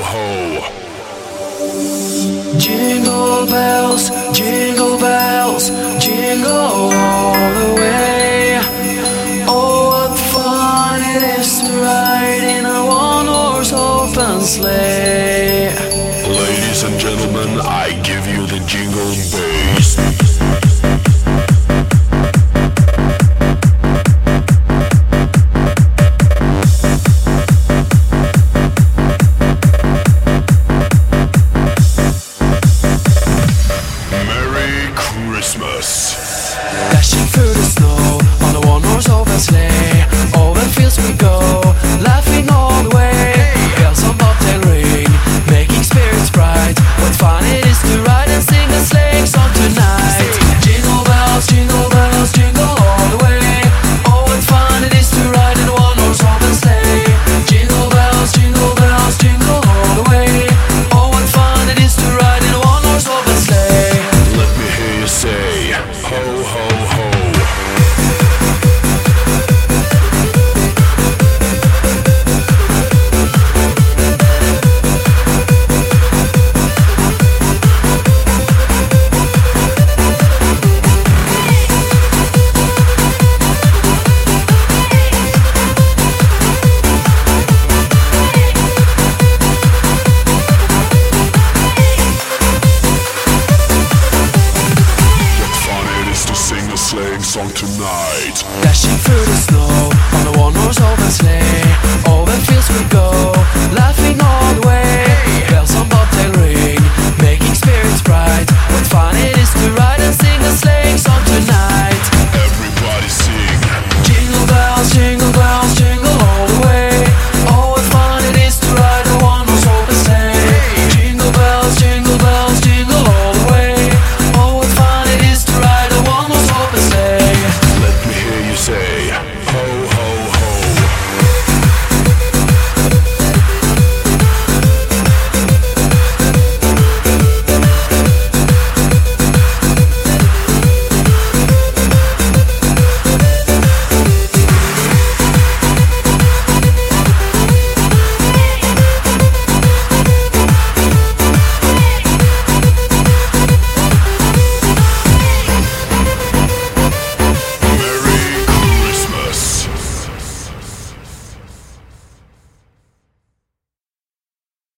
ho. Jingle bells, jingle bells, jingle all the way. Oh, what fun it is to ride in a one-horse open sleigh. Ladies and gentlemen, I give you the Jingle Bells.